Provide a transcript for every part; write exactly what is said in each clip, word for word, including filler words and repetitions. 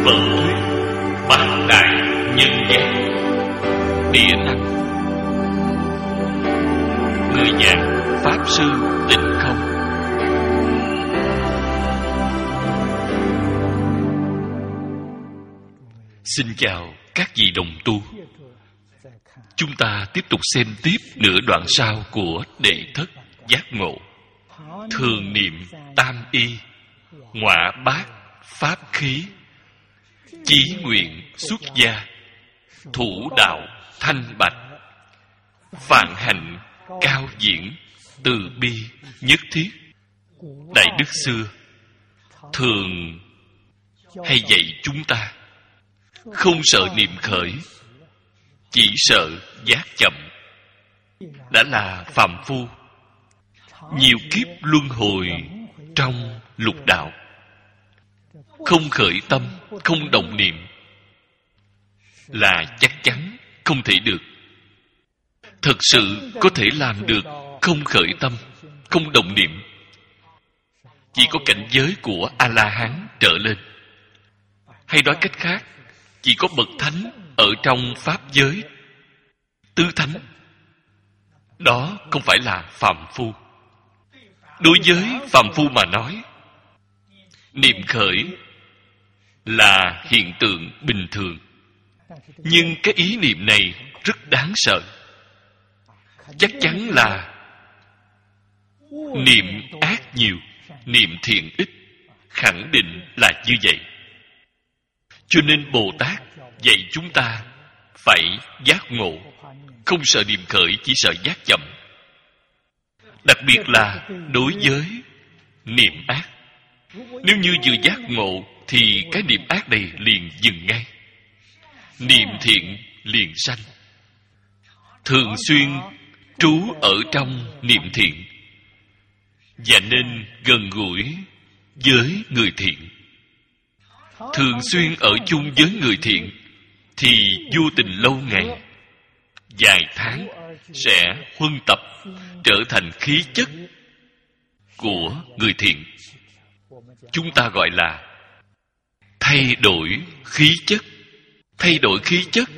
Vận thuyết bát đại nhân giác. Địa năng. Người giảng Pháp Sư Tịnh Không. Xin chào các vị đồng tu. Chúng ta tiếp tục xem tiếp nửa đoạn sau của Đệ Thất Giác Ngộ. Thường niệm tam y, ngọa bát pháp khí, chí nguyện xuất gia, thủ đạo thanh bạch, vạn hạnh cao diễn, từ bi nhất thiết. Đại đức xưa thường hay dạy chúng ta không sợ niệm khởi, chỉ sợ giác chậm. Đã là phàm phu, nhiều kiếp luân hồi trong lục đạo, không khởi tâm, không động niệm là chắc chắn không thể được. Thực sự có thể làm được không khởi tâm, không động niệm, chỉ có cảnh giới của A-la-hán trở lên. Hay nói cách khác, chỉ có bậc thánh ở trong pháp giới tứ thánh. Đó không phải là phàm phu. Đối với phàm phu mà nói, niệm khởi là hiện tượng bình thường. Nhưng cái ý niệm này rất đáng sợ. Chắc chắn là niệm ác nhiều, niệm thiện ít. Khẳng định là như vậy. Cho nên Bồ Tát dạy chúng ta phải giác ngộ, không sợ niệm khởi, chỉ sợ giác chậm. Đặc biệt là đối với niệm ác. Nếu như vừa giác ngộ thì cái niệm ác này liền dừng ngay, niệm thiện liền sanh. Thường xuyên trú ở trong niệm thiện, và nên gần gũi với người thiện. Thường xuyên ở chung với người thiện thì vô tình lâu ngày, vài tháng sẽ huân tập trở thành khí chất của người thiện. Chúng ta gọi là thay đổi khí chất. Thay đổi khí chất,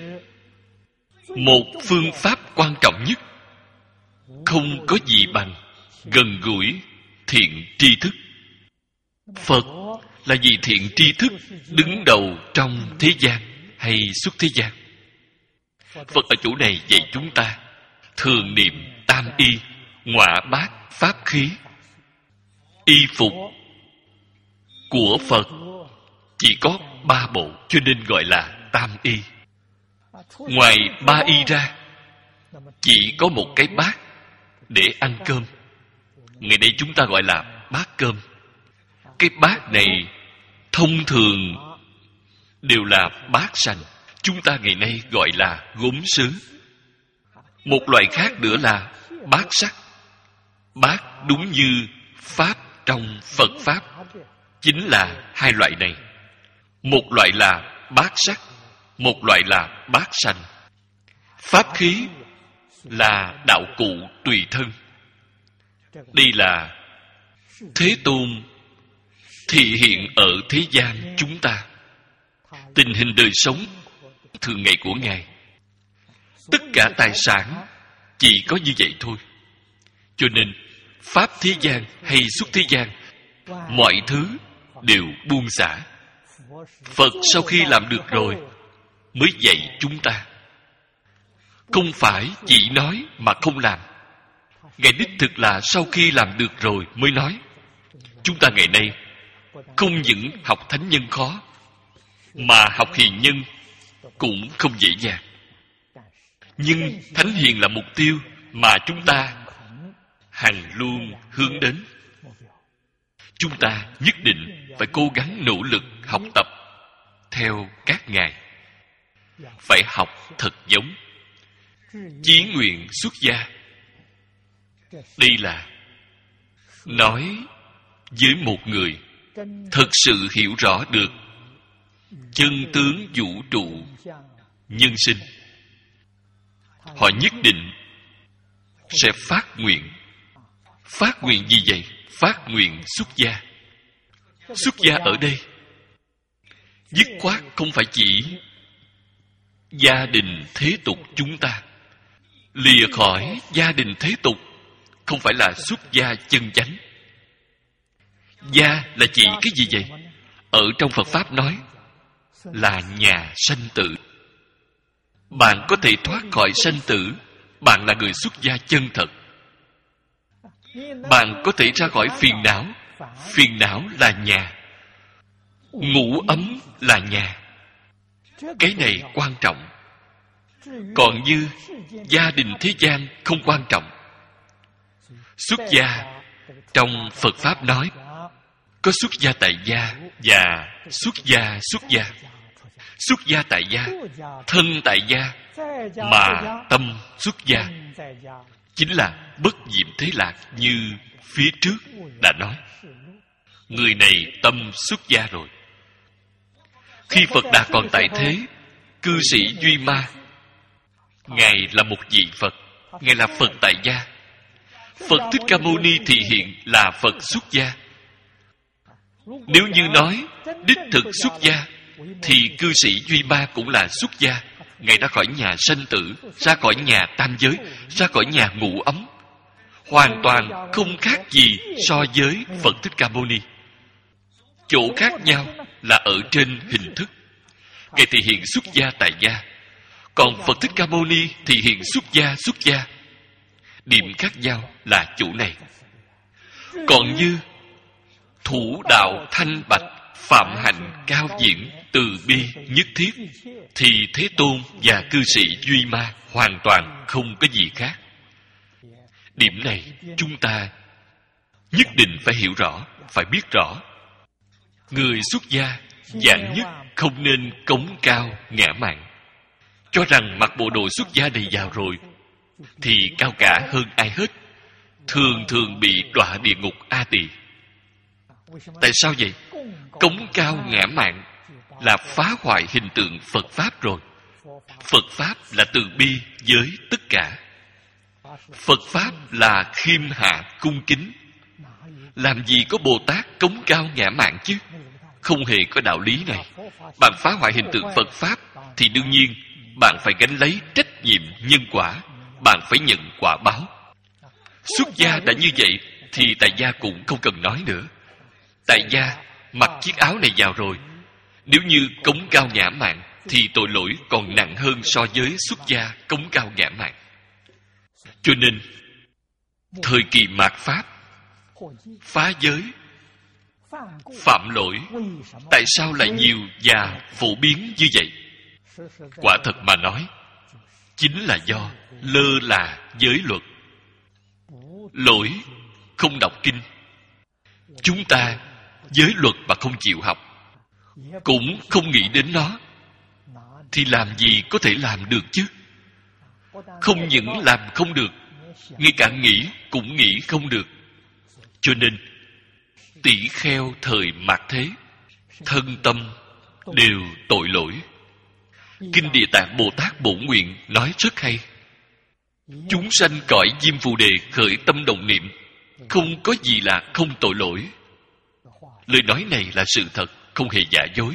một phương pháp quan trọng nhất, không có gì bằng gần gũi thiện tri thức. Phật là vị thiện tri thức đứng đầu trong thế gian hay xuất thế gian. Phật ở chỗ này dạy chúng ta thường niệm tam y, ngọa bát pháp khí. Y phục của Phật chỉ có ba bộ, cho nên gọi là tam y. Ngoài ba y ra, chỉ có một cái bát để ăn cơm. Ngày nay chúng ta gọi là bát cơm. Cái bát này thông thường đều là bát sành. Chúng ta ngày nay gọi là gốm sứ. Một loại khác nữa là bát sắt. Bát đúng như Pháp trong Phật Pháp chính là hai loại này. Một loại là bát sắt, một loại là bát sành. Pháp khí là đạo cụ tùy thân. Đây là Thế Tôn thị hiện ở thế gian chúng ta. Tình hình đời sống thường ngày của Ngài, tất cả tài sản chỉ có như vậy thôi. Cho nên Pháp thế gian hay xuất thế gian, mọi thứ đều buông xả. Phật sau khi làm được rồi mới dạy chúng ta. Không phải chỉ nói mà không làm. Ngài đích thực là sau khi làm được rồi mới nói. Chúng ta ngày nay không những học thánh nhân khó, mà học hiền nhân cũng không dễ dàng. Nhưng thánh hiền là mục tiêu mà chúng ta hằng luôn hướng đến. Chúng ta nhất định phải cố gắng nỗ lực học tập theo các ngài. Phải học thật giống. Chí nguyện xuất gia. Đây là nói với một người thật sự hiểu rõ được chân tướng vũ trụ nhân sinh. Họ nhất định sẽ phát nguyện. Phát nguyện gì vậy? Phát nguyện xuất gia. Xuất gia ở đây dứt khoát không phải chỉ gia đình thế tục chúng ta. Lìa khỏi gia đình thế tục không phải là xuất gia chân chánh. Gia là chỉ cái gì vậy? Ở trong Phật Pháp nói là nhà sanh tử. Bạn có thể thoát khỏi sanh tử, bạn là người xuất gia chân thật. Bạn có thể ra khỏi phiền não. Phiền não là nhà. Ngủ ấm là nhà. Cái này quan trọng. Còn như gia đình thế gian không quan trọng. Xuất gia trong Phật Pháp nói có xuất gia tại gia và xuất gia xuất gia. Xuất gia tại gia, thân tại gia, mà tâm xuất gia, chính là bất diệm thế lạc như phía trước đã nói. Người này tâm xuất gia rồi. Khi Phật Đà còn tại thế, cư sĩ Duy Ma, Ngài là một vị Phật, Ngài là Phật tại gia. Phật Thích Ca Mâu Ni thị hiện là Phật xuất gia. Nếu như nói đích thực xuất gia, thì cư sĩ Duy Ma cũng là xuất gia. Ngài ra khỏi nhà sanh tử, ra khỏi nhà tam giới, ra khỏi nhà ngủ ấm, hoàn toàn không khác gì so với Phật Thích Ca Mâu Ni. Chỗ khác nhau là ở trên hình thức. Ngài thể hiện xuất gia tại gia, còn Phật Thích Ca Mâu Ni thể hiện xuất gia xuất gia. Điểm khác nhau là chỗ này. Còn như thủ đạo thanh bạch, phạm hạnh cao diễn, từ bi nhất thiết, thì Thế Tôn và cư sĩ Duy Ma hoàn toàn không có gì khác. Điểm này chúng ta nhất định phải hiểu rõ, phải biết rõ. Người xuất gia dạng nhất không nên cống cao ngã mạn, cho rằng mặc bộ đồ xuất gia này vào rồi thì cao cả hơn ai hết, thường thường bị đọa địa ngục A Tỳ. Tại sao vậy? Cống cao ngã mạn là phá hoại hình tượng Phật Pháp rồi. Phật Pháp là từ bi với tất cả. Phật Pháp là khiêm hạ cung kính. Làm gì có Bồ Tát cống cao ngã mạn chứ? Không hề có đạo lý này. Bạn phá hoại hình tượng Phật Pháp thì đương nhiên bạn phải gánh lấy trách nhiệm nhân quả. Bạn phải nhận quả báo. Xuất gia đã như vậy thì tại gia cũng không cần nói nữa. Tại gia mặc chiếc áo này vào rồi, nếu như cống cao ngã mạn thì tội lỗi còn nặng hơn so với xuất gia cống cao ngã mạn. Cho nên thời kỳ mạt Pháp, phá giới, phạm lỗi, tại sao lại nhiều và phổ biến như vậy? Quả thật mà nói, chính là do lơ là giới luật. Lỗi không đọc kinh. Chúng ta giới luật mà không chịu học, cũng không nghĩ đến nó, thì làm gì có thể làm được chứ? Không những làm không được, ngay cả nghĩ cũng nghĩ không được. Cho nên tỷ kheo thời mạt thế, thân tâm đều tội lỗi. Kinh Địa Tạng Bồ Tát Bổn Nguyện nói rất hay. Chúng sanh cõi Diêm Phù Đề khởi tâm động niệm, không có gì là không tội lỗi. Lời nói này là sự thật, không hề giả dối.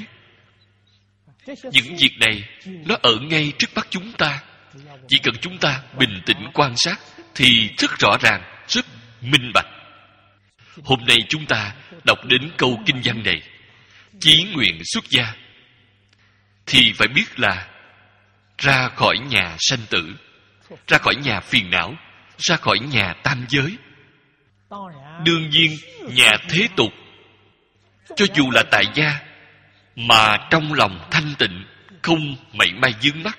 Những việc này nó ở ngay trước mắt chúng ta. Chỉ cần chúng ta bình tĩnh quan sát thì rất rõ ràng, rất minh bạch. Hôm nay chúng ta đọc đến câu kinh văn này, chí nguyện xuất gia, thì phải biết là ra khỏi nhà sanh tử, ra khỏi nhà phiền não, ra khỏi nhà tam giới. Đương nhiên nhà thế tục, cho dù là tại gia, mà trong lòng thanh tịnh, không mảy may vướng mắc.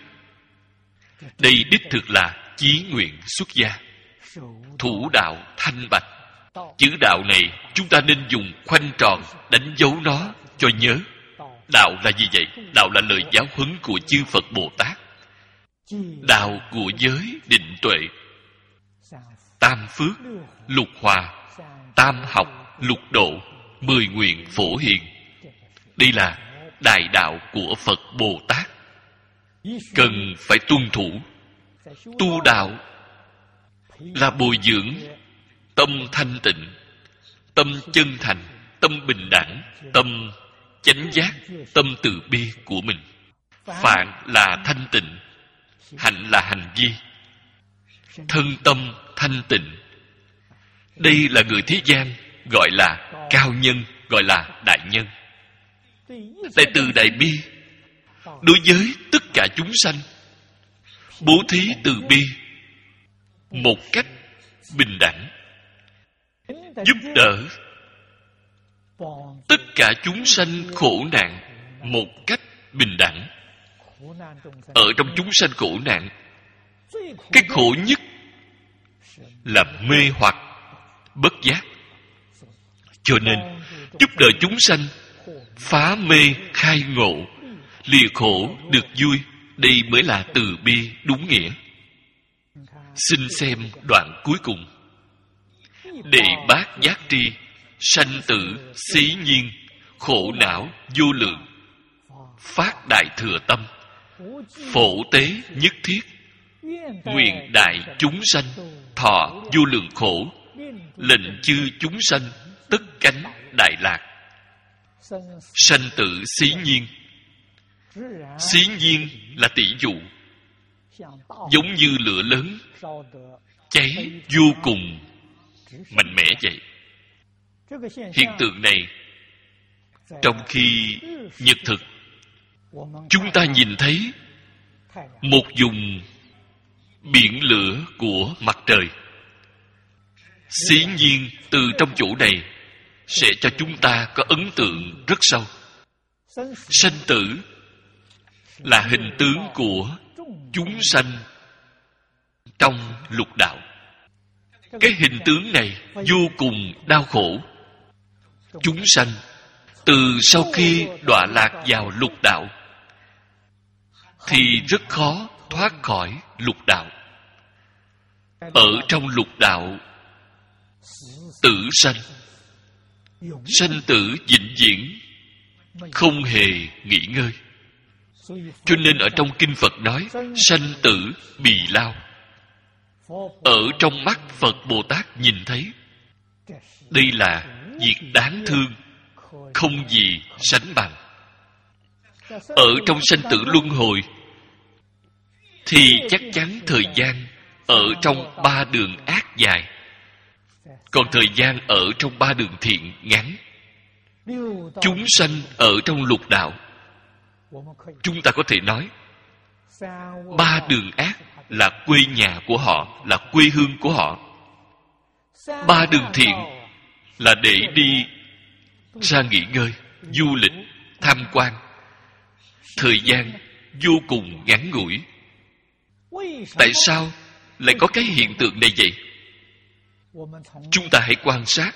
Đây đích thực là chí nguyện xuất gia, thủ đạo thanh bạch. Chữ đạo này chúng ta nên dùng khoanh tròn đánh dấu nó cho nhớ. Đạo là gì vậy? Đạo là lời giáo huấn của chư Phật Bồ Tát. Đạo của giới định tuệ, tam phước, lục hòa, tam học, lục độ, mười nguyện phổ hiền. Đây là đại đạo của Phật Bồ Tát, cần phải tuân thủ. Tu đạo là bồi dưỡng tâm thanh tịnh, tâm chân thành, tâm bình đẳng, tâm chánh giác tâm từ bi của mình. Phạn là thanh tịnh, hạnh là hành vi, thân tâm thanh tịnh. Đây là người thế gian gọi là cao nhân, gọi là đại nhân. Đại từ đại bi đối với tất cả chúng sanh bố thí từ bi một cách bình đẳng, giúp đỡ tất cả chúng sanh khổ nạn một cách bình đẳng. Ở trong chúng sanh khổ nạn, cái khổ nhất là mê hoặc bất giác. Cho nên giúp đỡ chúng sanh phá mê khai ngộ, lìa khổ được vui, đây mới là từ bi đúng nghĩa. Xin xem đoạn cuối cùng. Đệ bát giác tri, sanh tử xí nhiên, khổ não vô lượng, phát đại thừa tâm, phổ tế nhất thiết, nguyện đại chúng sanh thọ vô lượng khổ, lệnh chư chúng sanh tất cánh đại lạc. Sanh tử xí nhiên. Xí nhiên là tỷ dụ, giống như lửa lớn cháy vô cùng mạnh mẽ vậy. Hiện tượng này trong khi nhật thực chúng ta nhìn thấy một vùng biển lửa của mặt trời. Xí nhiên từ trong chỗ này sẽ cho chúng ta có ấn tượng rất sâu. Sanh tử là hình tướng của chúng sanh trong lục đạo. Cái hình tướng này vô cùng đau khổ. Chúng sanh từ sau khi đọa lạc vào lục đạo thì rất khó thoát khỏi lục đạo. Ở trong lục đạo tử sanh, sanh tử vĩnh viễn, không hề nghỉ ngơi. Cho nên ở trong kinh Phật nói sanh tử bì lao. Ở trong mắt Phật Bồ Tát nhìn thấy, đây là việc đáng thương, không gì sánh bằng. Ở trong sanh tử luân hồi thì chắc chắn thời gian ở trong ba đường ác dài, còn thời gian ở trong ba đường thiện ngắn. Chúng sanh ở trong lục đạo, chúng ta có thể nói ba đường ác là quê nhà của họ, là quê hương của họ. Ba đường thiện là để đi ra nghỉ ngơi, du lịch, tham quan. Thời gian vô cùng ngắn ngủi. Tại sao lại có cái hiện tượng này vậy? Chúng ta hãy quan sát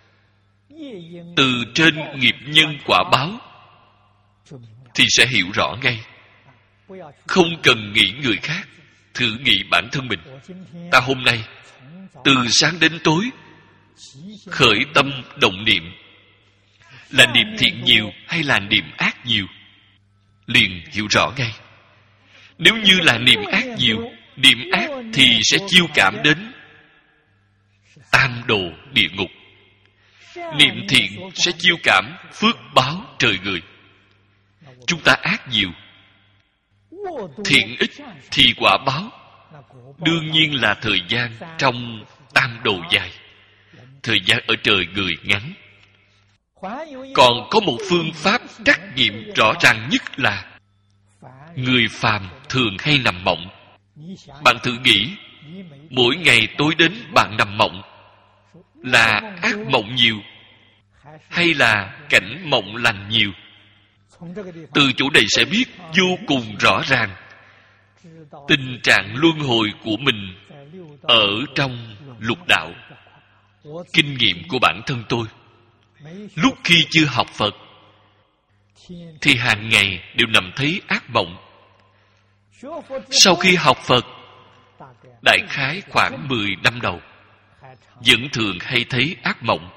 từ trên nghiệp nhân quả báo thì sẽ hiểu rõ ngay. Không cần nghĩ người khác, thử nghĩ bản thân mình. Ta hôm nay từ sáng đến tối khởi tâm động niệm là niệm thiện nhiều hay là niệm ác nhiều, liền hiểu rõ ngay. Nếu như là niệm ác nhiều, niệm ác thì sẽ chiêu cảm đến tam đồ địa ngục. Niệm thiện sẽ chiêu cảm phước báo trời người. Chúng ta ác nhiều, thiện ít thì quả báo đương nhiên là thời gian trong tam đồ dài, thời gian ở trời người ngắn. Còn có một phương pháp trắc nghiệm rõ ràng nhất là người phàm thường hay nằm mộng. Bạn thử nghĩ, mỗi ngày tối đến bạn nằm mộng là ác mộng nhiều hay là cảnh mộng lành nhiều? Từ chỗ này sẽ biết vô cùng rõ ràng tình trạng luân hồi của mình ở trong lục đạo. Kinh nghiệm của bản thân tôi, lúc khi chưa học Phật thì hàng ngày đều nằm thấy ác mộng. Sau khi học Phật, đại khái khoảng mười năm đầu, vẫn thường hay thấy ác mộng.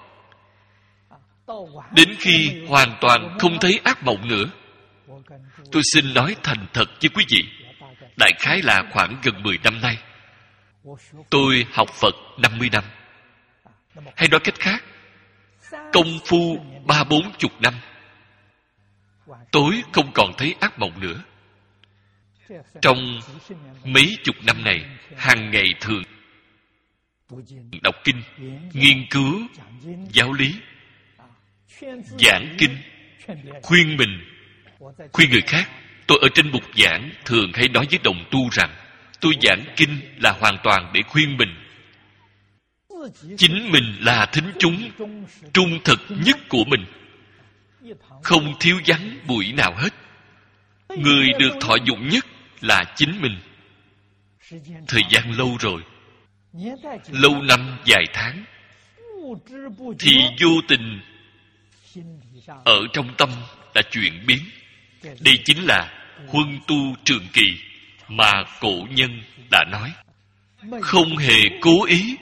Đến khi hoàn toàn không thấy ác mộng nữa, tôi xin nói thành thật với quý vị, đại khái là khoảng gần mười năm nay. Tôi học Phật năm mươi năm. Hay nói cách khác, công phu ba bốn chục năm, tối không còn thấy ác mộng nữa. Trong mấy chục năm này, hàng ngày thường đọc kinh, nghiên cứu giáo lý, giảng kinh, khuyên mình, khuyên người khác. Tôi ở trên bục giảng thường hay nói với đồng tu rằng tôi giảng kinh là hoàn toàn để khuyên mình. Chính mình là thính chúng trung thực nhất của mình, không thiếu vắng buổi nào hết. Người được thọ dụng nhất là chính mình. Thời gian lâu rồi, lâu năm dài tháng, thì vô tình ở trong tâm đã chuyển biến. Đây chính là huân tu trường kỳ mà cổ nhân đã nói. Không hề cố ý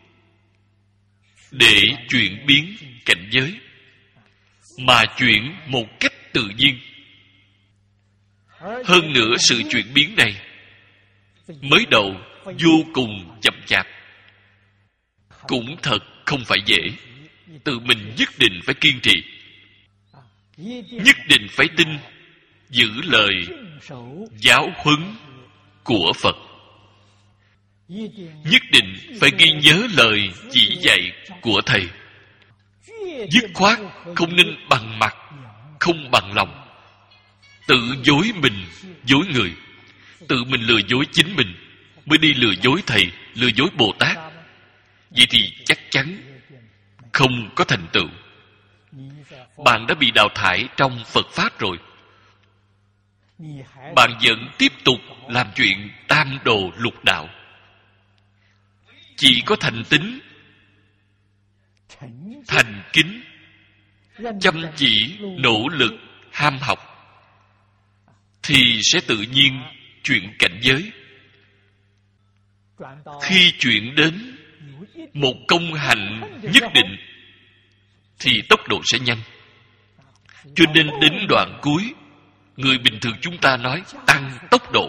để chuyển biến cảnh giới, mà chuyển một cách tự nhiên. Hơn nữa, sự chuyển biến này mới đầu vô cùng chậm chạp, cũng thật không phải dễ. Tự mình nhất định phải kiên trì, nhất định phải tin giữ lời giáo huấn của Phật, nhất định phải ghi nhớ lời chỉ dạy của Thầy. Dứt khoát không nên bằng mặt, không bằng lòng, tự dối mình, dối người. Tự mình lừa dối chính mình mới đi lừa dối Thầy, lừa dối Bồ Tát. Vậy thì chắc chắn không có thành tựu. Bạn đã bị đào thải trong Phật Pháp rồi. Bạn vẫn tiếp tục làm chuyện tam đồ lục đạo. Chỉ có thành tín, thành kính, chăm chỉ, nỗ lực, ham học, thì sẽ tự nhiên chuyển cảnh giới. Khi chuyển đến một công hạnh nhất định thì tốc độ sẽ nhanh. Cho nên đến đoạn cuối, người bình thường chúng ta nói tăng tốc độ.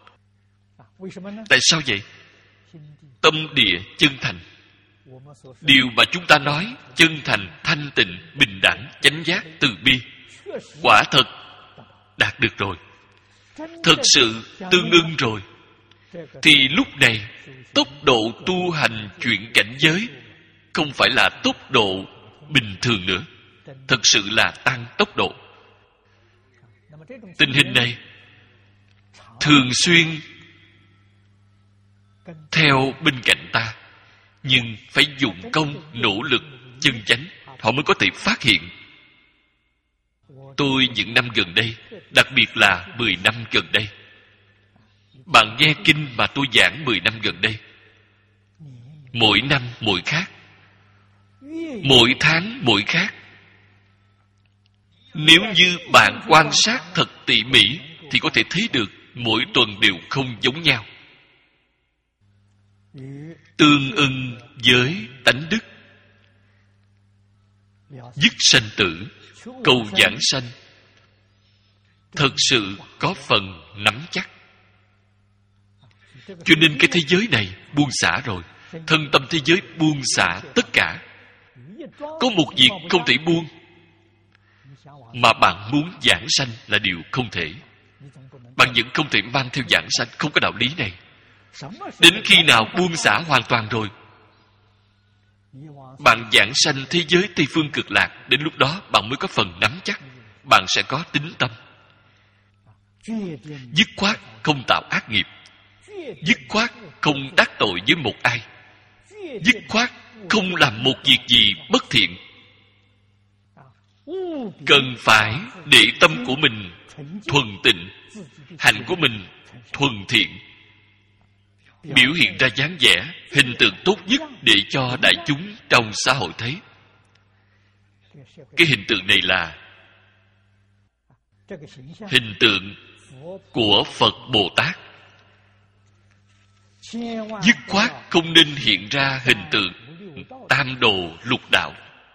Tại sao vậy? Tâm địa chân thành. Điều mà chúng ta nói chân thành, thanh tịnh, bình đẳng, chánh giác, từ bi, quả thật đạt được rồi, thật sự tương ưng rồi, thì lúc này tốc độ tu hành chuyển cảnh giới không phải là tốc độ bình thường nữa, thật sự là tăng tốc độ. Tình hình này thường xuyên theo bên cạnh ta, nhưng phải dụng công nỗ lực chân chánh, họ mới có thể phát hiện. Tôi những năm gần đây, đặc biệt là mười năm gần đây, bạn nghe kinh mà tôi giảng mười năm gần đây, mỗi năm mỗi khác, mỗi tháng mỗi khác. Nếu như bạn quan sát thật tỉ mỉ thì có thể thấy được mỗi tuần đều không giống nhau, tương ưng với tánh đức. Dứt sanh tử, cầu giảng sanh, thật sự có phần nắm chắc. Cho nên cái thế giới này buông xả rồi, thân tâm thế giới buông xả tất cả. Có một việc không thể buông, mà bạn muốn giảng sanh là điều không thể. Bạn vẫn không thể mang theo giảng sanh, không có đạo lý này. Đến khi nào buông xả hoàn toàn rồi, bạn giảng sanh thế giới Tây Phương Cực Lạc, đến lúc đó bạn mới có phần nắm chắc. Bạn sẽ có tín tâm, dứt khoát không tạo ác nghiệp, dứt khoát không đắc tội với một ai, dứt khoát không làm một việc gì bất thiện. Cần phải để tâm của mình thuần tịnh, hành của mình thuần thiện, biểu hiện ra dáng vẻ, hình tượng tốt nhất để cho đại chúng trong xã hội thấy. Cái hình tượng này là hình tượng của Phật Bồ Tát. Dứt khoát không nên hiện ra hình tượng tam đồ lục đạo.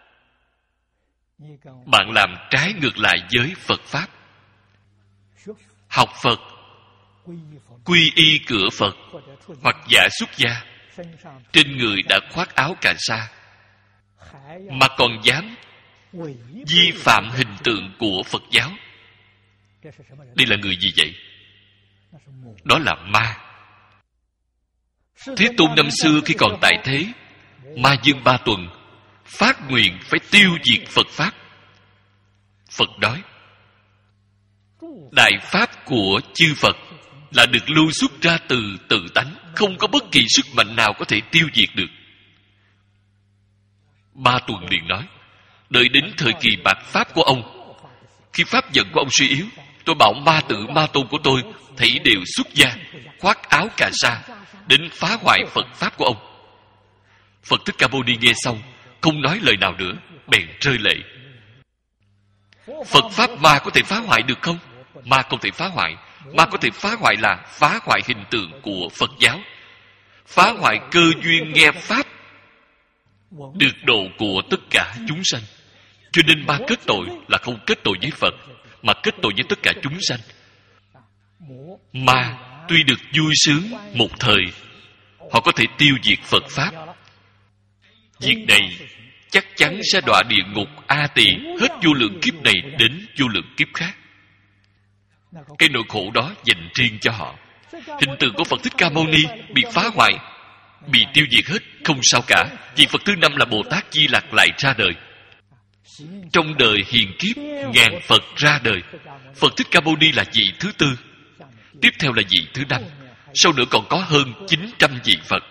Bạn làm trái ngược lại với Phật Pháp. Học Phật, quy y cửa Phật, hoặc giả xuất gia, trên người đã khoác áo cà sa, mà còn dám vi phạm hình tượng của Phật giáo, Đây là người gì vậy? Đó là ma. Thế Tôn năm xưa khi còn tại thế, Ma Dương Ba Tuần phát nguyện phải tiêu diệt Phật Pháp. Phật nói, đại Pháp của chư Phật là được lưu xuất ra từ tự tánh, không có bất kỳ sức mạnh nào có thể tiêu diệt được. Ba Tuần liền nói, đợi đến thời kỳ bạt Pháp của ông, khi Pháp giận của ông suy yếu, tôi bảo ma tử Ma Tôn của tôi thảy đều xuất gia, khoác áo cà sa, đến phá hoại Phật Pháp của ông. Phật Thích Ca Mâu Ni nghe xong, không nói lời nào nữa, bèn rơi lệ. Phật Pháp ma có thể phá hoại được không? Ma không thể phá hoại. Ma có thể phá hoại là phá hoại hình tượng của Phật giáo, phá hoại cơ duyên nghe Pháp được độ của tất cả chúng sanh. Cho nên ma kết tội là không kết tội với Phật, mà kết tội với tất cả chúng sanh. Ma tuy được vui sướng một thời, họ có thể tiêu diệt Phật Pháp. Việc này chắc chắn sẽ đọa địa ngục A Tỳ hết vô lượng kiếp này đến vô lượng kiếp khác. Cái nỗi khổ đó dành riêng cho họ. Hình tượng của Phật Thích Ca Mâu Ni bị phá hoại, bị tiêu diệt hết, không sao cả. Vị Phật thứ năm là Bồ Tát Di Lặc lại ra đời. Trong đời hiền kiếp, ngàn Phật ra đời, Phật Thích Ca Mâu Ni là vị thứ tư, tiếp theo là vị thứ năm, sau nữa còn có hơn chín trăm vị Phật.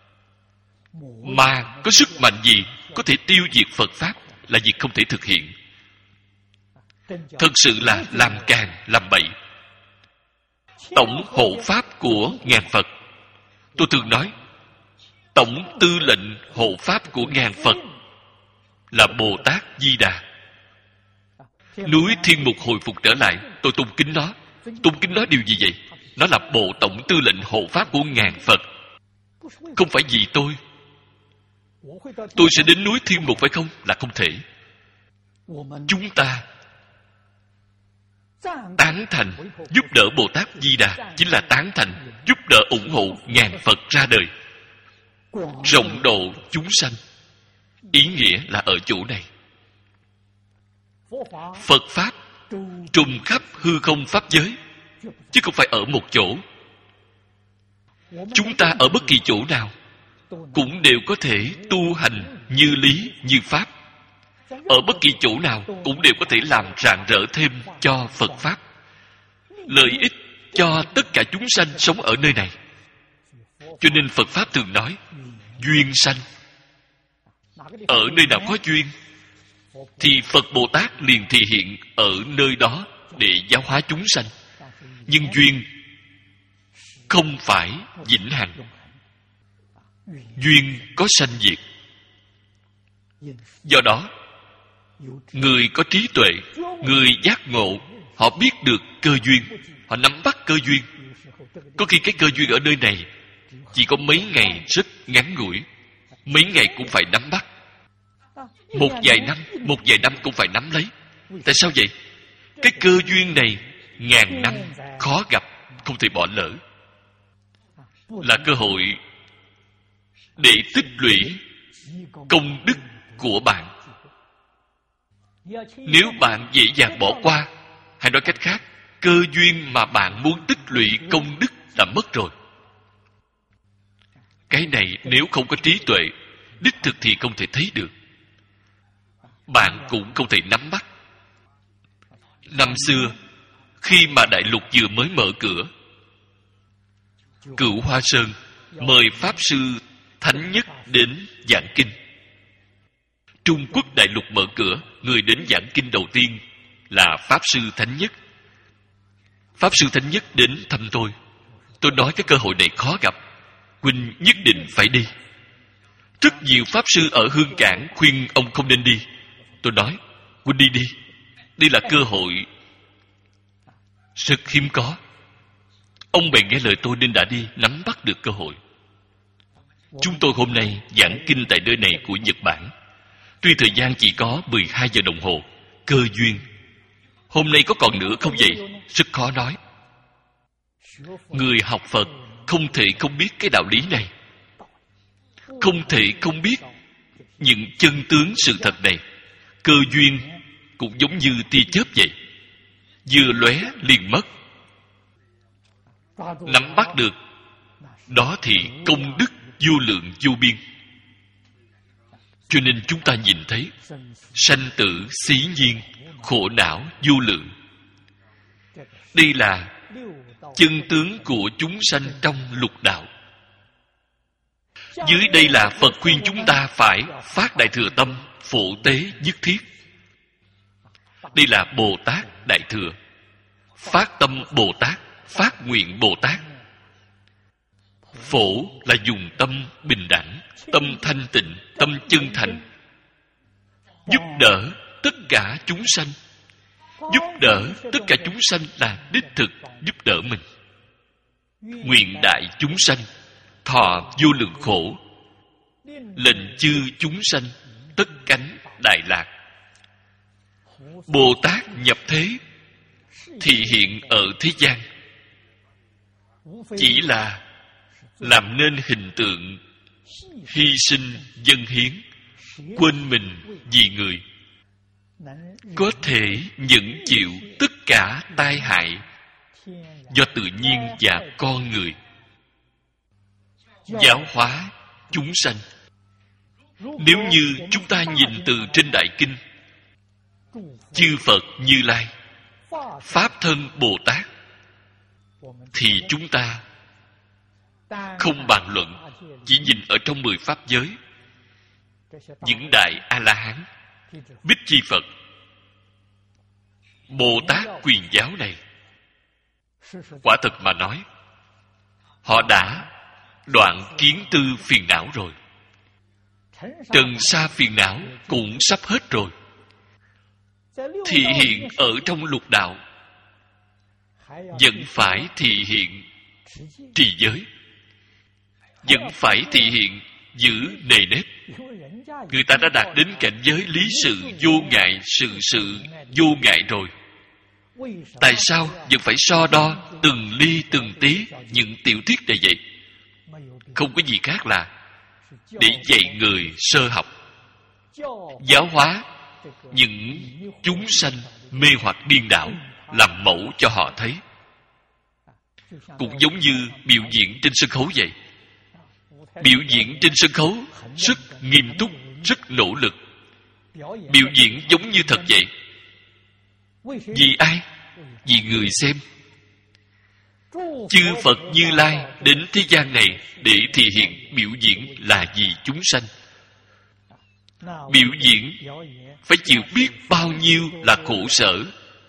Mà có sức mạnh gì có thể tiêu diệt Phật Pháp là việc không thể thực hiện. Thật sự là làm càn, làm bậy. Tổng hộ Pháp của ngàn Phật, tôi thường nói, tổng tư lệnh hộ Pháp của ngàn Phật là Bồ Tát Di Đà. Núi Thiên Mục hồi phục trở lại, tôi tôn kính nó. Tôn kính nó điều gì vậy? Nó là bộ tổng tư lệnh hộ Pháp của ngàn Phật. Không phải vì tôi Tôi sẽ đến núi Thiên Mục phải không? Là không thể. Chúng ta tán thành giúp đỡ Bồ Tát Di Đà, chính là tán thành giúp đỡ ủng hộ ngàn Phật ra đời, rộng độ chúng sanh. Ý nghĩa là ở chỗ này. Phật Pháp trùng khắp hư không Pháp giới, chứ không phải ở một chỗ. Chúng ta ở bất kỳ chỗ nào cũng đều có thể tu hành như lý, như Pháp. Ở bất kỳ chỗ nào cũng đều có thể làm rạng rỡ thêm cho Phật Pháp, lợi ích cho tất cả chúng sanh sống ở nơi này. Cho nên Phật Pháp thường nói duyên sanh. Ở nơi nào có duyên thì Phật Bồ Tát liền thị hiện ở nơi đó để giáo hóa chúng sanh. Nhưng duyên không phải vĩnh hằng. Duyên có sanh diệt. Do đó, người có trí tuệ, người giác ngộ, họ biết được cơ duyên, họ nắm bắt cơ duyên. Có khi cái cơ duyên ở nơi này chỉ có mấy ngày rất ngắn ngủi, mấy ngày cũng phải nắm bắt. Một vài năm, một vài năm cũng phải nắm lấy. Tại sao vậy? Cái cơ duyên này ngàn năm khó gặp, không thể bỏ lỡ. Là cơ hội để tích lũy công đức của bạn. Nếu bạn dễ dàng bỏ qua, hay nói cách khác, cơ duyên mà bạn muốn tích lũy công đức đã mất rồi. Cái này nếu không có trí tuệ, đích thực thì không thể thấy được. Bạn cũng không thể nắm bắt. Năm xưa, khi mà đại lục vừa mới mở cửa, Cửu Hoa Sơn mời Pháp Sư Thánh Nhất đến giảng kinh. Trung Quốc đại lục mở cửa, người đến giảng kinh đầu tiên là Pháp Sư Thánh Nhất. Pháp Sư Thánh Nhất đến thăm tôi. Tôi nói cái cơ hội này khó gặp, huynh nhất định phải đi. Rất nhiều Pháp Sư ở Hương Cảng khuyên ông không nên đi. Tôi nói, huynh đi đi. Đây là cơ hội rất hiếm có. Ông bèn nghe lời tôi nên đã đi, nắm bắt được cơ hội. Chúng tôi hôm nay giảng kinh tại nơi này của Nhật Bản. Tuy thời gian chỉ có mười hai giờ đồng hồ, cơ duyên. Hôm nay có còn nữa không vậy? Rất khó nói. Người học Phật không thể không biết cái đạo lý này. Không thể không biết những chân tướng sự thật này. Cơ duyên cũng giống như tia chớp vậy. vừa lóe liền mất. Nắm bắt được, đó thì công đức vô lượng vô biên. Cho nên chúng ta nhìn thấy sanh tử xí nhiên, khổ não vô lượng. Đây là chân tướng của chúng sanh trong lục đạo. Dưới đây là Phật khuyên chúng ta phải phát đại thừa tâm, phổ tế nhất thiết. Đây là Bồ Tát Đại Thừa. Phát tâm Bồ Tát, phát nguyện Bồ Tát. Phổ là dùng tâm bình đẳng, tâm thanh tịnh, tâm chân thành, giúp đỡ tất cả chúng sanh. Giúp đỡ tất cả chúng sanh là đích thực giúp đỡ mình. Nguyện đại chúng sanh, thọ vô lượng khổ, lệnh chư chúng sanh, tất cánh đại lạc. Bồ Tát nhập thế, thị hiện ở thế gian, chỉ là làm nên hình tượng, hy sinh dâng hiến, quên mình vì người, có thể nhẫn chịu tất cả tai hại do tự nhiên và con người, giáo hóa chúng sanh. Nếu như chúng ta nhìn từ trên Đại Kinh, chư Phật Như Lai, Pháp thân Bồ Tát, thì chúng ta không bàn luận, chỉ nhìn ở trong mười pháp giới, những đại A-la-hán, Bích Chi Phật, Bồ Tát Quyền Giáo này, quả thật mà nói, họ đã đoạn kiến tư phiền não rồi. Trần sa phiền não cũng sắp hết rồi. Thị hiện ở trong lục đạo, vẫn phải thị hiện trì giới, vẫn phải thị hiện giữ nề nếp. Người ta đã đạt đến cảnh giới lý sự vô ngại, sự sự vô ngại rồi. Tại sao vẫn phải so đo từng ly từng tí những tiểu tiết này vậy? Không có gì khác là để dạy người sơ học, giáo hóa những chúng sanh mê hoặc điên đảo, làm mẫu cho họ thấy. Cũng giống như biểu diễn trên sân khấu vậy. Biểu diễn trên sân khấu rất nghiêm túc, rất nỗ lực. Biểu diễn giống như thật vậy. Vì ai? Vì người xem. Chư Phật Như Lai đến thế gian này để thể hiện biểu diễn là vì chúng sanh. Biểu diễn phải chịu biết bao nhiêu là khổ sở,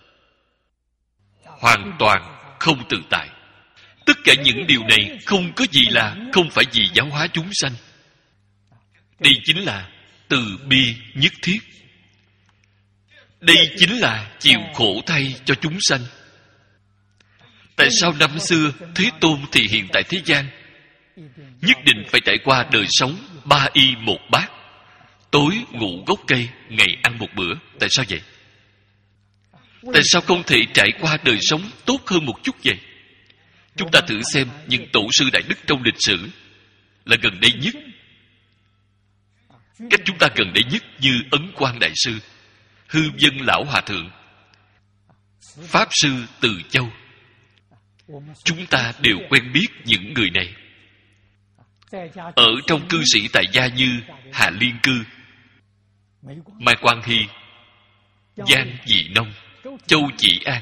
hoàn toàn không tự tại. Tất cả những điều này không có gì là không phải vì giáo hóa chúng sanh. Đây chính là từ bi nhất thiết. Đây chính là chịu khổ thay cho chúng sanh. Tại sao năm xưa Thế Tôn thì hiện tại thế gian nhất định phải trải qua đời sống ba y một bát, tối ngủ gốc cây, ngày ăn một bữa? Tại sao vậy? Tại sao không thể trải qua đời sống tốt hơn một chút vậy? Chúng ta thử xem những tổ sư đại đức trong lịch sử là gần đây nhất. Cách chúng ta gần đây nhất như Ấn Quang Đại Sư, Hư Vân Lão Hòa Thượng, Pháp Sư Từ Châu. Chúng ta đều quen biết những người này. Ở trong cư sĩ tại gia như Hà Liên Cư, Mai Quang Hy, Giang Dị Nông, Châu Chỉ An.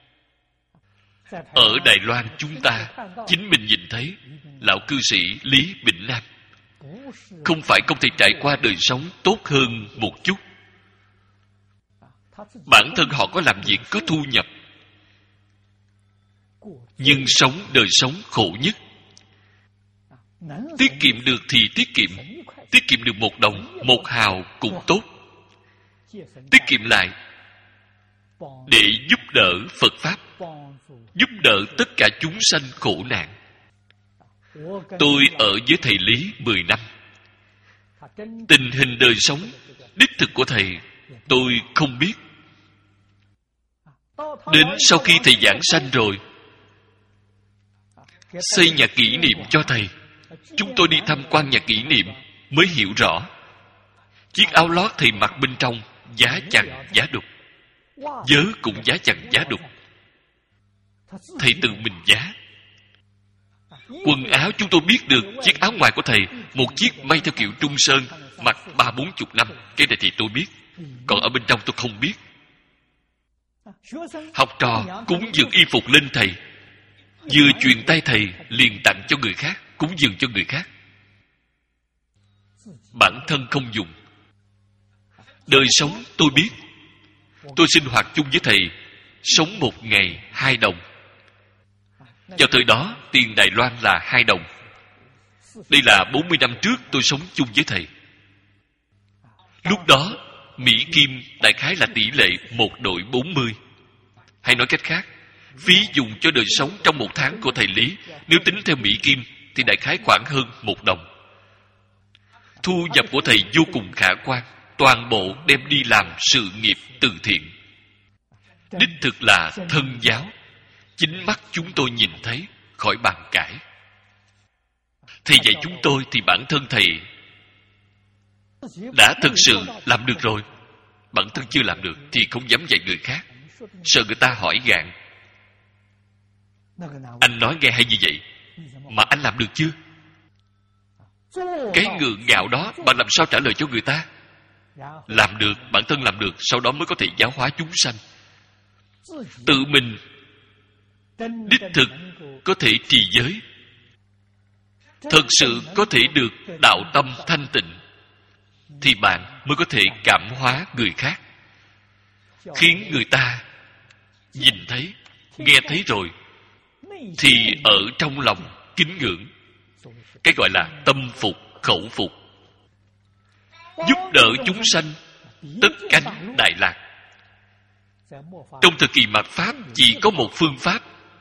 Ở Đài Loan chúng ta chính mình nhìn thấy lão cư sĩ Lý Bỉnh Nam không phải không thể trải qua đời sống tốt hơn một chút. Bản thân họ có làm việc, có thu nhập, nhưng sống đời sống khổ nhất. Tiết kiệm được thì tiết kiệm, tiết kiệm được một đồng, một hào cũng tốt. Tiết kiệm lại để giúp đỡ Phật Pháp, giúp đỡ tất cả chúng sanh khổ nạn. Tôi ở với thầy Lý mười năm. Tình hình đời sống đích thực của thầy tôi không biết. Đến sau khi thầy giảng sanh rồi, xây nhà kỷ niệm cho thầy, chúng tôi đi tham quan nhà kỷ niệm mới hiểu rõ. Chiếc áo lót thầy mặc bên trong giá chằng giá đục, vớ cũng giá chằng giá đục, Thầy tự mình giá. Quần áo chúng tôi biết được. Chiếc áo ngoài của thầy, một chiếc may theo kiểu Trung Sơn, mặc ba bốn chục năm. Cái này thì tôi biết. Còn ở bên trong tôi không biết. Học trò cúng dường y phục lên thầy, vừa truyền tay thầy liền tặng cho người khác, cúng dường cho người khác. Bản thân không dùng. Đời sống tôi biết. Tôi sinh hoạt chung với thầy, sống một ngày hai đồng. Vào thời đó tiền Đài Loan là hai đồng. Đây là bốn mươi năm trước tôi sống chung với thầy. Lúc đó Mỹ Kim đại khái là tỷ lệ một đội bốn mươi. Hay nói cách khác, phí dùng cho đời sống trong một tháng của thầy Lý, nếu tính theo Mỹ Kim thì đại khái khoảng hơn một đồng. Thu nhập của thầy vô cùng khả quan, toàn bộ đem đi làm sự nghiệp từ thiện. Đích thực là thân giáo, chính mắt chúng tôi nhìn thấy, khỏi bàn cãi. Thầy dạy chúng tôi thì bản thân thầy đã thực sự làm được rồi. Bản thân chưa làm được thì không dám dạy người khác, sợ người ta hỏi gạn. Anh nói nghe hay như vậy, mà anh làm được chưa? Cái ngượng ngạo đó bạn làm sao trả lời cho người ta? Làm được, bản thân làm được, sau đó mới có thể giáo hóa chúng sanh. Tự mình đích thực có thể trì giới, thực sự có thể được đạo tâm thanh tịnh, thì bạn mới có thể cảm hóa người khác, khiến người ta nhìn thấy, nghe thấy rồi thì ở trong lòng kính ngưỡng. Cái gọi là tâm phục khẩu phục. Giúp đỡ chúng sanh tất cánh Đại Lạc. Trong thời kỳ mạt Pháp chỉ có một phương pháp,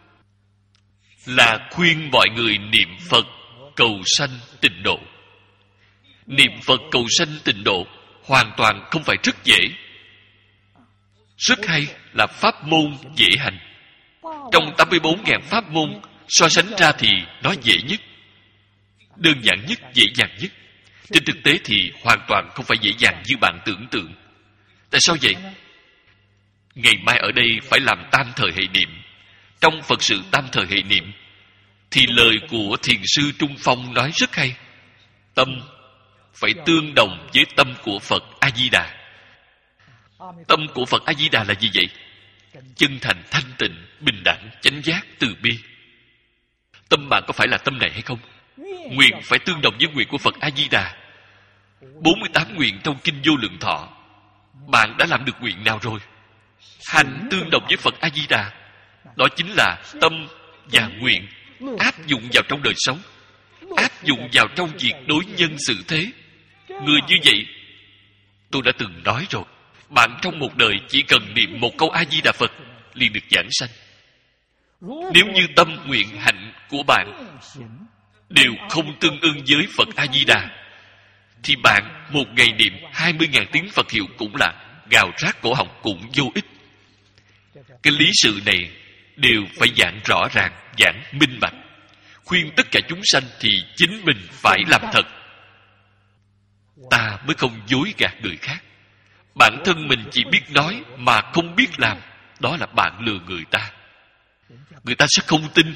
là khuyên mọi người niệm Phật cầu sanh tịnh độ. Niệm Phật cầu sanh tịnh độ hoàn toàn không phải rất dễ. Rất hay là pháp môn dễ hành. Trong tám mươi bốn nghìn pháp môn, so sánh ra thì nó dễ nhất, đơn giản nhất, dễ dàng nhất. Trên thực tế thì hoàn toàn không phải dễ dàng như bạn tưởng tượng. Tại sao vậy? Ngày mai ở đây phải làm tam thời hệ niệm. Trong Phật sự tam thời hệ niệm thì lời của Thiền sư Trung Phong nói rất hay. Tâm phải tương đồng với tâm của Phật A-di-đà. Tâm của Phật A-di-đà là gì vậy? Chân thành, thanh tịnh, bình đẳng, chánh giác, từ bi. Tâm bạn có phải là tâm này hay không? Nguyện phải tương đồng với nguyện của Phật A-di-đà. bốn mươi tám nguyện trong Kinh Vô Lượng Thọ. Bạn đã làm được nguyện nào rồi? Hành tương đồng với Phật A-di-đà. Đó chính là tâm và nguyện áp dụng vào trong đời sống, áp dụng vào trong việc đối nhân xử thế. Người như vậy, tôi đã từng nói rồi, bạn trong một đời chỉ cần niệm một câu A-di-đà Phật liền được giảng sanh. Nếu như tâm nguyện hạnh của bạn đều không tương ưng với Phật A-di-đà, thì bạn một ngày niệm hai mươi nghìn tiếng Phật hiệu cũng là gào rát cổ họng, cũng vô ích. Cái lý sự này đều phải giảng rõ ràng, giảng minh bạch, khuyên tất cả chúng sanh thì chính mình phải làm thật. Ta mới không dối gạt người khác. Bản thân mình chỉ biết nói mà không biết làm, đó là bạn lừa người ta. Người ta sẽ không tin.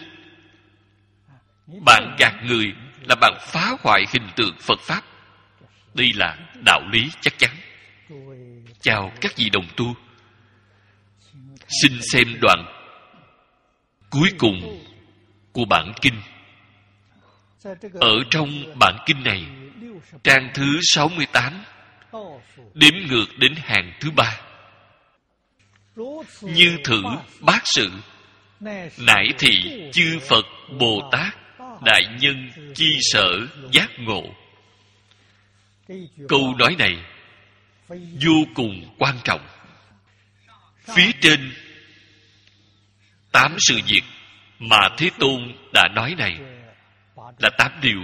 Bạn gạt người là bạn phá hoại hình tượng Phật Pháp. Đây là đạo lý chắc chắn. Chào các vị đồng tu. Xin xem đoạn cuối cùng của bản kinh. Ở trong bản kinh này, trang thứ sáu mươi tám, đếm ngược đến hàng thứ ba. Như thử bát sự, nại thị chư Phật Bồ Tát đại nhân chi sở giác ngộ. Câu nói này vô cùng quan trọng. Phía trên tám sự việc mà Thế Tôn đã nói này là tám điều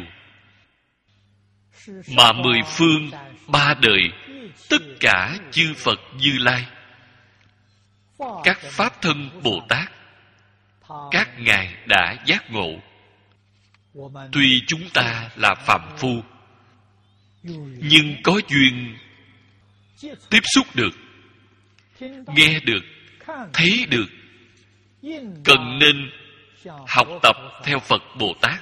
mà mười phương ba đời tất cả chư Phật Như Lai, các Pháp thân Bồ Tát, các ngài đã giác ngộ. Tuy chúng ta là phàm phu, nhưng có duyên tiếp xúc được, nghe được, thấy được, cần nên học tập theo Phật Bồ Tát,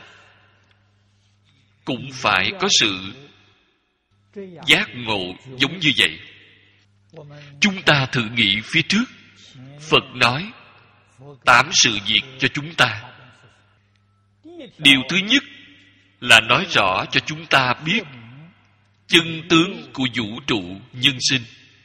cũng phải có sự giác ngộ giống như vậy. Chúng ta thử nghĩ phía trước, Phật nói tám sự việc cho chúng ta. Điều thứ nhất là nói rõ cho chúng ta biết chân tướng của vũ trụ nhân sinh.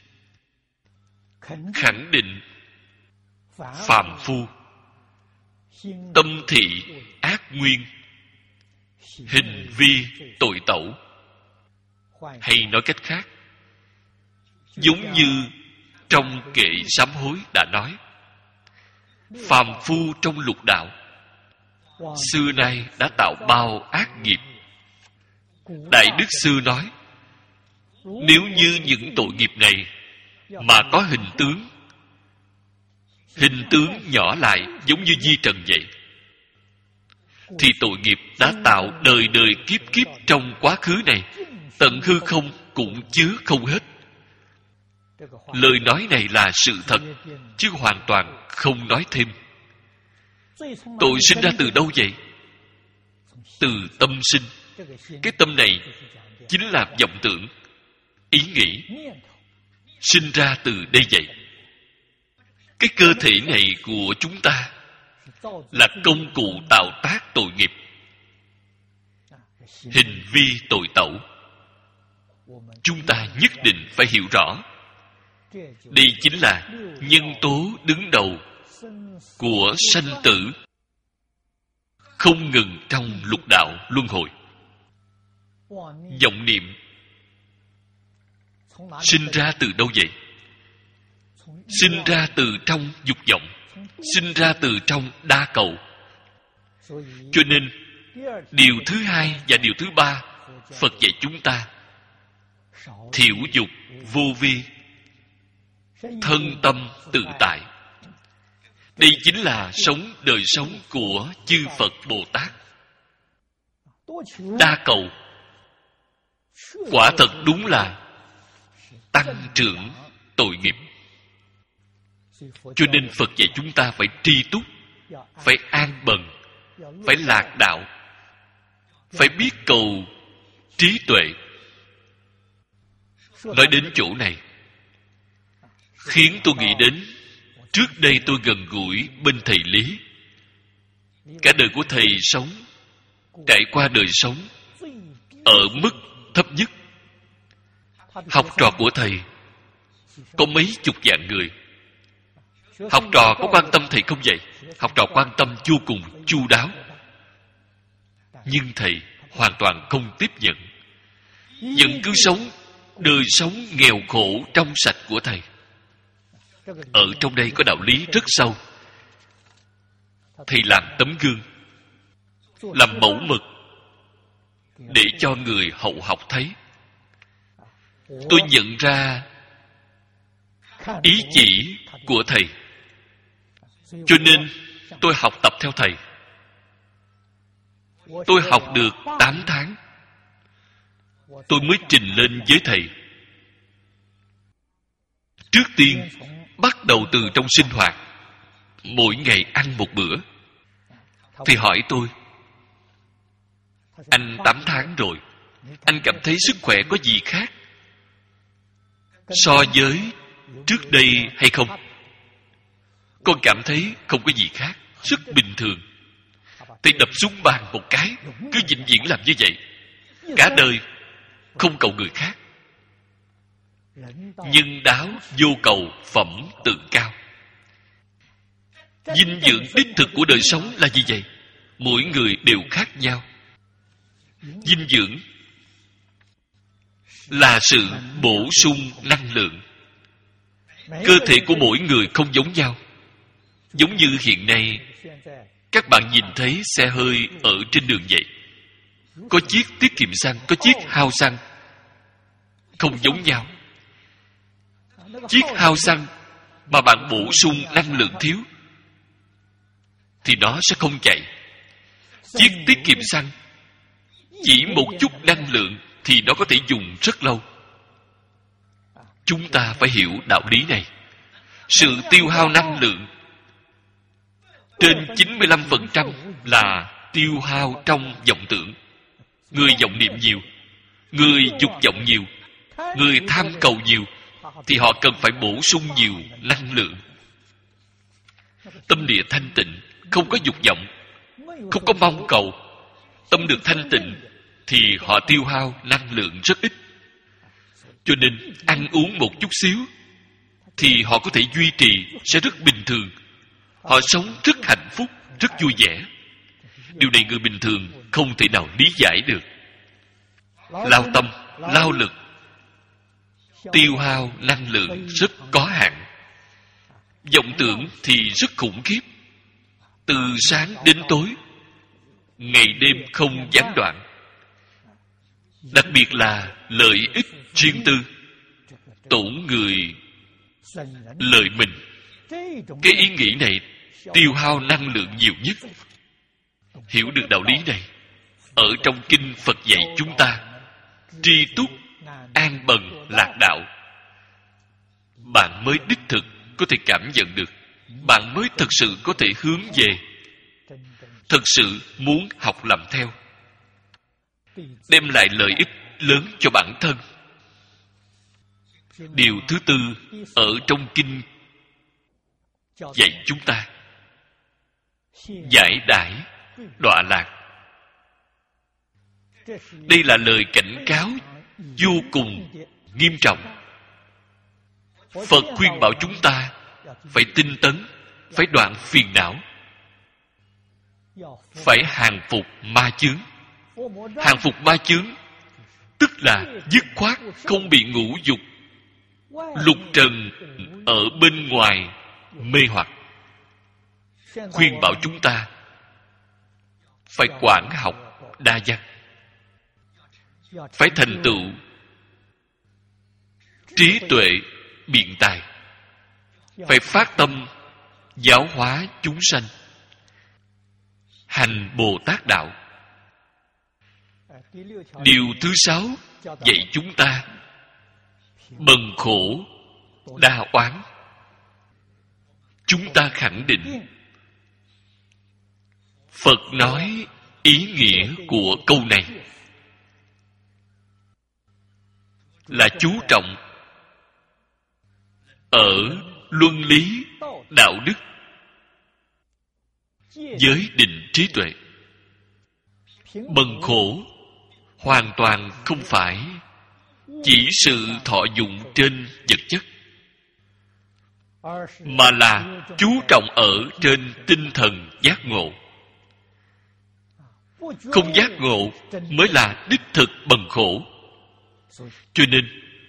Khẳng định phàm phu tâm thị ác nguyên, hình vi tội tẩu. Hay nói cách khác, giống như trong kệ sám hối đã nói, phàm phu trong lục đạo xưa nay đã tạo bao ác nghiệp. Đại Đức Sư nói, nếu như những tội nghiệp này mà có hình tướng, hình tướng nhỏ lại giống như di trần vậy, thì tội nghiệp đã tạo đời đời kiếp kiếp trong quá khứ này, tận hư không cũng chứa không hết. Lời nói này là sự thật, chứ hoàn toàn không nói thêm. Tội sinh ra từ đâu vậy? Từ tâm sinh. Cái tâm này chính là vọng tưởng, ý nghĩ, sinh ra từ đây vậy. Cái cơ thể này của chúng ta là công cụ tạo tác tội nghiệp, hình vi tội tẩu. Chúng ta nhất định phải hiểu rõ, đây chính là nhân tố đứng đầu của sanh tử, không ngừng trong lục đạo luân hồi. Vọng niệm sinh ra từ đâu vậy? Sinh ra từ trong dục vọng, sinh ra từ trong đa cầu. Cho nên điều thứ hai và điều thứ ba Phật dạy chúng ta: thiểu dục vô vi, thân tâm tự tại. Đây chính là sống đời sống của chư Phật Bồ Tát. Đa cầu quả thật đúng là tăng trưởng tội nghiệp. Cho nên Phật dạy chúng ta phải tri túc, phải an bần, phải lạc đạo, phải biết cầu trí tuệ. Nói đến chỗ này khiến tôi nghĩ đến trước đây tôi gần gũi bên thầy Lý. Cả đời của thầy sống, trải qua đời sống ở mức thấp nhất. Học trò của thầy có mấy chục vạn người. Học trò có quan tâm thầy không vậy? Học trò quan tâm vô cùng chu đáo. Nhưng thầy hoàn toàn không tiếp nhận, vẫn cứ sống đời sống nghèo khổ trong sạch của thầy. Ở trong đây có đạo lý rất sâu. Thầy làm tấm gương, làm mẫu mực để cho người hậu học thấy. Tôi nhận ra ý chỉ của thầy, cho nên tôi học tập theo thầy. Tôi học được tám tháng, tôi mới trình lên với thầy. Trước tiên bắt đầu từ trong sinh hoạt, mỗi ngày ăn một bữa. Thầy hỏi tôi: anh tám tháng rồi, anh cảm thấy sức khỏe có gì khác so với trước đây hay không? Con cảm thấy không có gì khác, rất bình thường. Thầy đập xuống bàn một cái, cứ vĩnh viễn làm như vậy, cả đời không cầu người khác. Nhân đáo vô cầu, phẩm tự cao. Dinh dưỡng đích thực của đời sống là gì vậy? Mỗi người đều khác nhau. Dinh dưỡng là sự bổ sung năng lượng. Cơ thể của mỗi người không giống nhau. Giống như hiện nay các bạn nhìn thấy xe hơi ở trên đường vậy, có chiếc tiết kiệm xăng, có chiếc hao xăng, không giống nhau. Chiếc hao xăng mà bạn bổ sung năng lượng thiếu thì nó sẽ không chạy. Chiếc tiết kiệm xăng chỉ một chút năng lượng thì nó có thể dùng rất lâu. Chúng ta phải hiểu đạo lý này. Sự tiêu hao năng lượng trên chín mươi lăm phần trăm là tiêu hao trong vọng tưởng. Người vọng niệm nhiều, người dục vọng nhiều, người tham cầu nhiều, thì họ cần phải bổ sung nhiều năng lượng. Tâm địa thanh tịnh, không có dục vọng, không có mong cầu, tâm được thanh tịnh, thì họ tiêu hao năng lượng rất ít. Cho nên ăn uống một chút xíu thì họ có thể duy trì sẽ rất bình thường. Họ sống rất hạnh phúc, rất vui vẻ. Điều này người bình thường không thể nào lý giải được. Lao tâm, lao lực, tiêu hao năng lượng rất có hạn. Vọng tưởng thì rất khủng khiếp. Từ sáng đến tối, ngày đêm không gián đoạn. Đặc biệt là lợi ích riêng tư, tổn người lợi mình. Cái ý nghĩ này tiêu hao năng lượng nhiều nhất. Hiểu được đạo lý này, ở trong kinh Phật dạy chúng ta tri túc, an bần, lạc đạo, bạn mới đích thực có thể cảm nhận được. Bạn mới thực sự có thể hướng về, thực sự muốn học làm theo, đem lại lợi ích lớn cho bản thân. Điều thứ tư ở trong kinh dạy chúng ta giải đãi đọa lạc. Đây là lời cảnh cáo vô cùng nghiêm trọng. Phật khuyên bảo chúng ta phải tinh tấn, phải đoạn phiền não, phải hàng phục ma chướng. Hàng phục ma chướng tức là dứt khoát không bị ngũ dục lục trần ở bên ngoài mê hoặc. Khuyên bảo chúng ta phải quảng học đa văn, phải thành tựu trí tuệ biện tài, phải phát tâm giáo hóa chúng sanh, hành Bồ Tát đạo. Điều thứ sáu dạy chúng ta bần khổ đa oán. Chúng ta khẳng định Phật nói ý nghĩa của câu này là chú trọng ở luân lý, đạo đức, giới định trí tuệ. Bần khổ hoàn toàn không phải chỉ sự thọ dụng trên vật chất, mà là chú trọng ở trên tinh thần giác ngộ. Không giác ngộ mới là đích thực bần khổ. Cho nên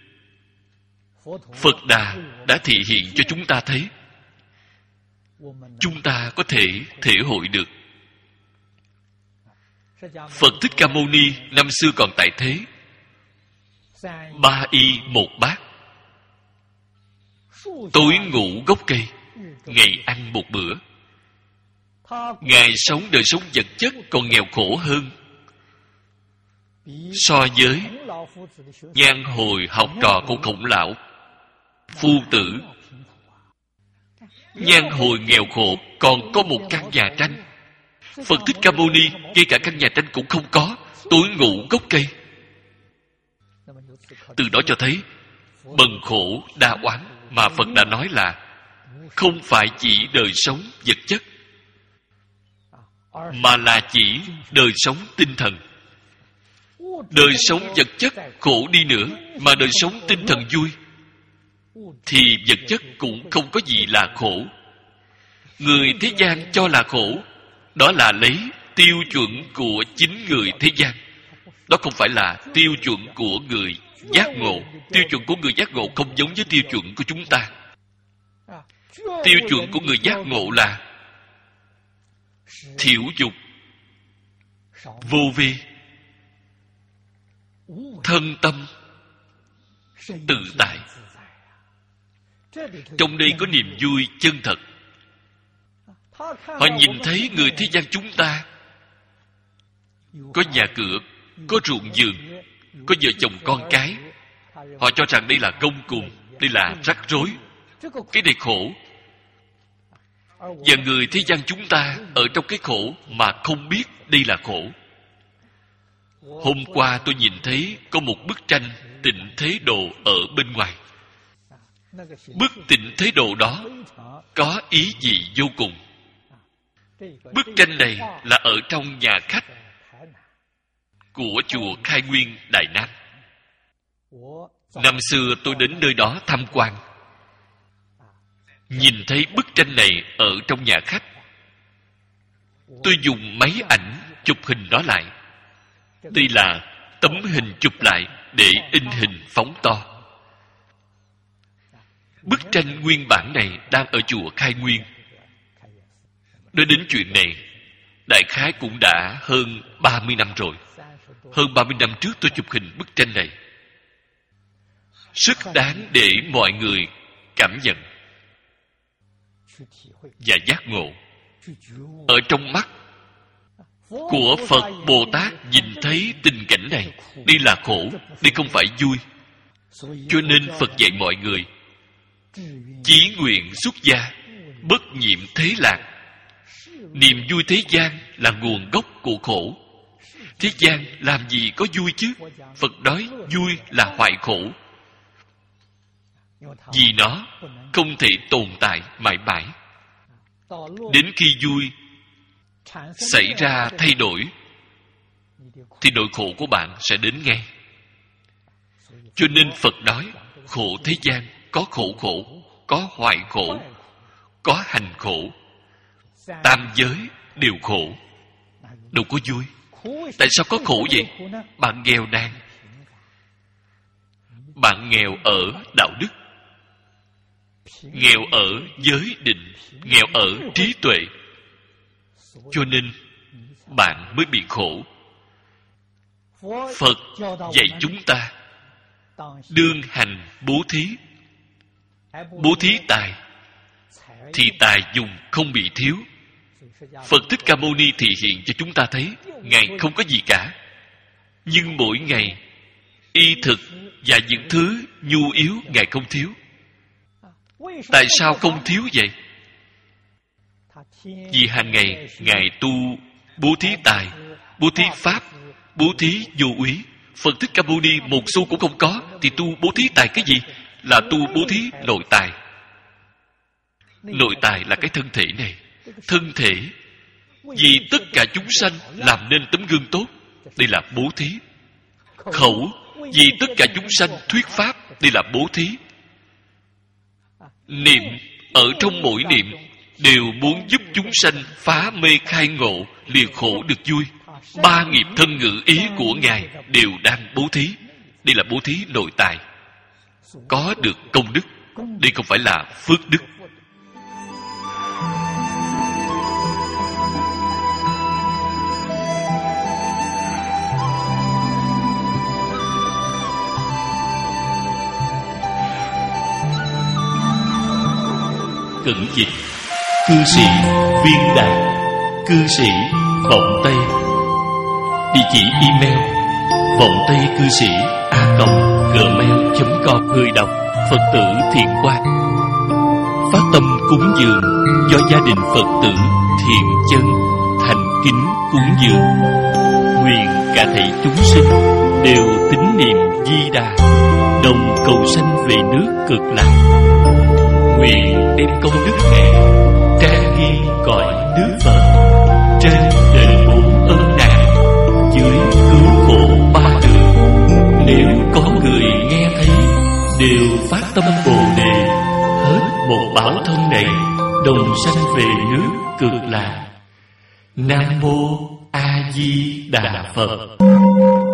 Phật Đà đã thị hiện cho chúng ta thấy, chúng ta có thể thể hội được. Phật Thích Ca Mâu Ni năm xưa còn tại thế, ba y một bát, tối ngủ gốc cây, ngày ăn một bữa. Ngài sống đời sống vật chất còn nghèo khổ hơn so với Nhan Hồi học trò của Khổng Lão phu tử. Nhan Hồi nghèo khổ còn có một căn nhà tranh. Phật Thích Ca Mâu Ni ngay cả căn nhà tranh cũng không có, tối ngủ gốc cây. Từ đó cho thấy bần khổ đa oán mà Phật đã nói là không phải chỉ đời sống vật chất, mà là chỉ đời sống tinh thần. Đời sống vật chất khổ đi nữa, mà đời sống tinh thần vui, thì vật chất cũng không có gì là khổ. Người thế gian cho là khổ, đó là lấy tiêu chuẩn của chính người thế gian. Đó không phải là tiêu chuẩn của người giác ngộ. Tiêu chuẩn của người giác ngộ không giống với tiêu chuẩn của chúng ta. Tiêu chuẩn của người giác ngộ là thiểu dục, vô vi, thân tâm, tự tại. Trong đây có niềm vui chân thật. Họ nhìn thấy người thế gian chúng ta có nhà cửa, có ruộng vườn, có vợ chồng con cái. Họ cho rằng đây là gông cùm, đây là rắc rối, cái này khổ. Và người thế gian chúng ta ở trong cái khổ mà không biết đây là khổ. Hôm qua tôi nhìn thấy có một bức tranh Tịnh Thế Đồ ở bên ngoài. Bức Tịnh Thế Đồ đó có ý gì vô cùng. Bức tranh này là ở trong nhà khách của chùa Khai Nguyên, Đài Nam. Năm xưa tôi đến nơi đó tham quan, nhìn thấy bức tranh này ở trong nhà khách. Tôi dùng máy ảnh chụp hình nó lại. Đây là tấm hình chụp lại để in hình phóng to. Bức tranh nguyên bản này đang ở chùa Khai Nguyên. Nói đến chuyện này, đại khái cũng đã hơn ba mươi năm rồi. Hơn ba mươi năm trước tôi chụp hình bức tranh này. Rất đáng để mọi người cảm nhận và giác ngộ. Ở trong mắt của Phật Bồ Tát nhìn thấy tình cảnh này, đây là khổ, đây không phải vui. Cho nên Phật dạy mọi người chí nguyện xuất gia, bất nhiễm thế lạc. Niềm vui thế gian là nguồn gốc của khổ. Thế gian làm gì có vui chứ? Phật nói vui là hoại khổ, vì nó không thể tồn tại mãi mãi. Đến khi vui xảy ra thay đổi thì nỗi khổ của bạn sẽ đến ngay. Cho nên Phật nói khổ thế gian có khổ khổ, có hoại khổ, có hành khổ. Tam giới đều khổ, đâu có vui. Tại sao có khổ vậy? Bạn nghèo nàn, bạn nghèo ở đạo đức, nghèo ở giới định, nghèo ở trí tuệ, cho nên bạn mới bị khổ. Phật dạy chúng ta đương hành bố thí. Bố thí tài thì tài dùng không bị thiếu. Phật Thích Ca Mâu Ni thị hiện cho chúng ta thấy Ngài không có gì cả, nhưng mỗi ngày y thực và những thứ nhu yếu Ngài không thiếu. Tại sao không thiếu vậy? Vì hàng ngày Ngài tu bố thí tài, bố thí pháp, bố thí vô úy. Phật Thích Ca Mâu Ni một xu cũng không có, thì tu bố thí tài cái gì? Là tu bố thí nội tài. Nội tài là cái thân thể này. Thân thể vì tất cả chúng sanh làm nên tấm gương tốt, đây là bố thí. Khẩu vì tất cả chúng sanh thuyết pháp, đây là bố thí. Niệm ở trong mỗi niệm đều muốn giúp chúng sanh phá mê khai ngộ, lìa khổ được vui. Ba nghiệp thân ngữ ý của Ngài đều đang bố thí. Đây là bố thí nội tài, có được công đức. Đây không phải là phước đức. Cẩn dịch cư sĩ Viên Đạt, cư sĩ Vọng Tây. Địa chỉ email vọng tây cư sĩ a còng gmail chấm com. Người đọc Phật tử Thiện Quang. Phát tâm cúng dường do gia đình Phật tử Thiện Chân thành kính cúng dường. Nguyện cả thảy chúng sinh đều tín niệm Di Đà, đồng cầu sanh về nước Cực Lạc. Nguyện đem công đức này trang nghiêm cõi nước Phật, trên đền bốn ân nạn, dưới cứu khổ ba đường. Nếu có người nghe thấy đều phát tâm Bồ Đề, hết một bảo thân này đồng sanh về nước Cực Lạc. Nam mô A Di Đà Phật.